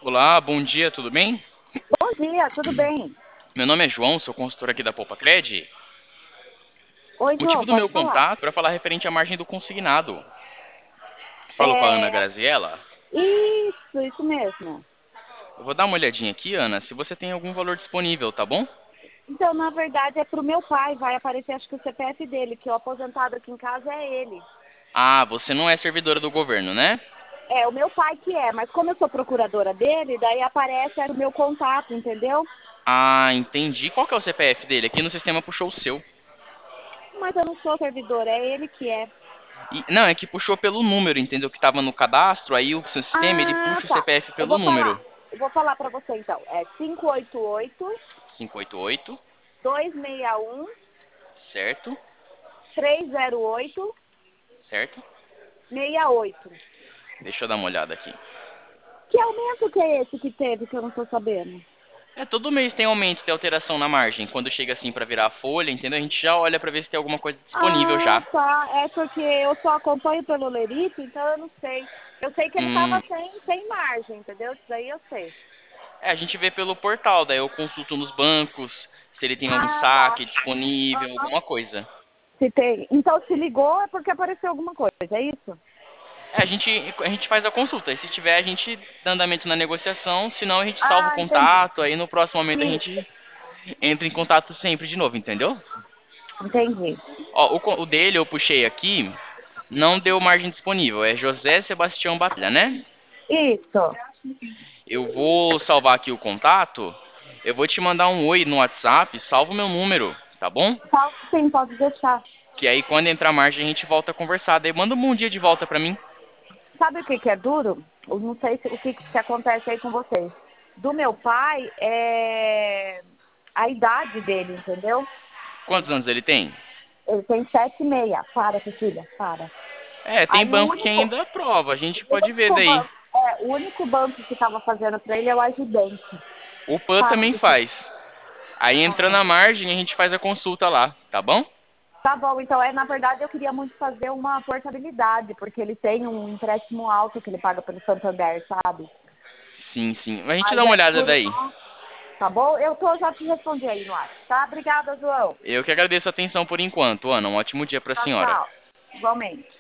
Olá, bom dia, tudo bem? Bom dia, tudo bem? Meu nome é João, sou consultor aqui da PoupaCred. Oi, O motivo João, do meu pode falar. contato é para falar referente à margem do consignado. Falo com a Ana É, Graziella. isso mesmo. Eu vou dar uma olhadinha aqui, Ana, se você tem algum valor disponível, tá bom? Então, na verdade, é pro meu pai, vai aparecer acho que o CPF dele, que o aposentado aqui em casa é ele. Ah, você não é servidora do governo, né? É, o meu pai que é, mas como eu sou procuradora dele, daí aparece o meu contato, entendeu? Ah, entendi. Qual que é o CPF dele? Aqui no sistema puxou o seu. Mas eu não sou servidora, é ele que é. Não, é que puxou pelo número, entendeu? Que estava no cadastro, aí o seu sistema ele Ah, puxa o tá. CPF Eu pelo vou número. falar. Eu vou falar pra você então. É 588 588, 261 certo? 308 Certo? 68. Deixa eu dar uma olhada aqui. Que aumento que é esse que teve que eu não tô sabendo? É, todo mês tem aumento, tem alteração na margem. Quando chega assim pra virar a folha, entendeu? A gente já olha pra ver se tem alguma coisa disponível Ah, já. tá. É porque eu só acompanho pelo Lerito, então eu não sei. Eu sei que ele tava Hum, sem margem, entendeu? Isso daí eu sei. a gente vê pelo portal, daí eu consulto nos bancos se ele tem algum Ah, tá. saque disponível, Aham. alguma coisa. Se tem. Então se ligou é porque apareceu alguma coisa, é isso? É, a gente faz a consulta. E se tiver, a gente dá andamento na negociação. Se não, a gente salva o Ah, entendi. contato. Aí no próximo momento a Isso, gente entra em contato sempre de novo, entendeu? entendi. Ó, o dele eu puxei aqui, não deu margem disponível. É José Sebastião Batalha, né? Isso. Eu vou salvar aqui o contato. Eu vou te mandar um oi no WhatsApp, salva o meu número, tá bom? Tá, sim, pode deixar. Que aí quando entrar margem a gente volta a conversar. Daí manda um bom dia de volta pra mim. Sabe o que que é duro? Eu não sei o que acontece aí com vocês. Do meu pai é a idade dele, entendeu? Quantos anos ele tem? Ele tem 7,6. Para, Cecília, para. É, tem Aí o banco que único, ainda aprova, a gente o pode ver único daí. banco, o único banco que estava fazendo para ele é o Agidente. O PAN Para, também Cecília. faz. Aí entrando Ah, a margem a gente faz a consulta lá, tá bom? tá bom, então na verdade eu queria muito fazer uma portabilidade, porque ele tem um empréstimo alto que ele paga pelo Santander, sabe? Sim, sim. A gente dá Mas uma é olhada por daí. tá bom? Já te respondi aí no ar, tá? Obrigada, João. Eu que agradeço a atenção por enquanto, Ana. Um ótimo dia pra Tchau, senhora. tchau. Igualmente.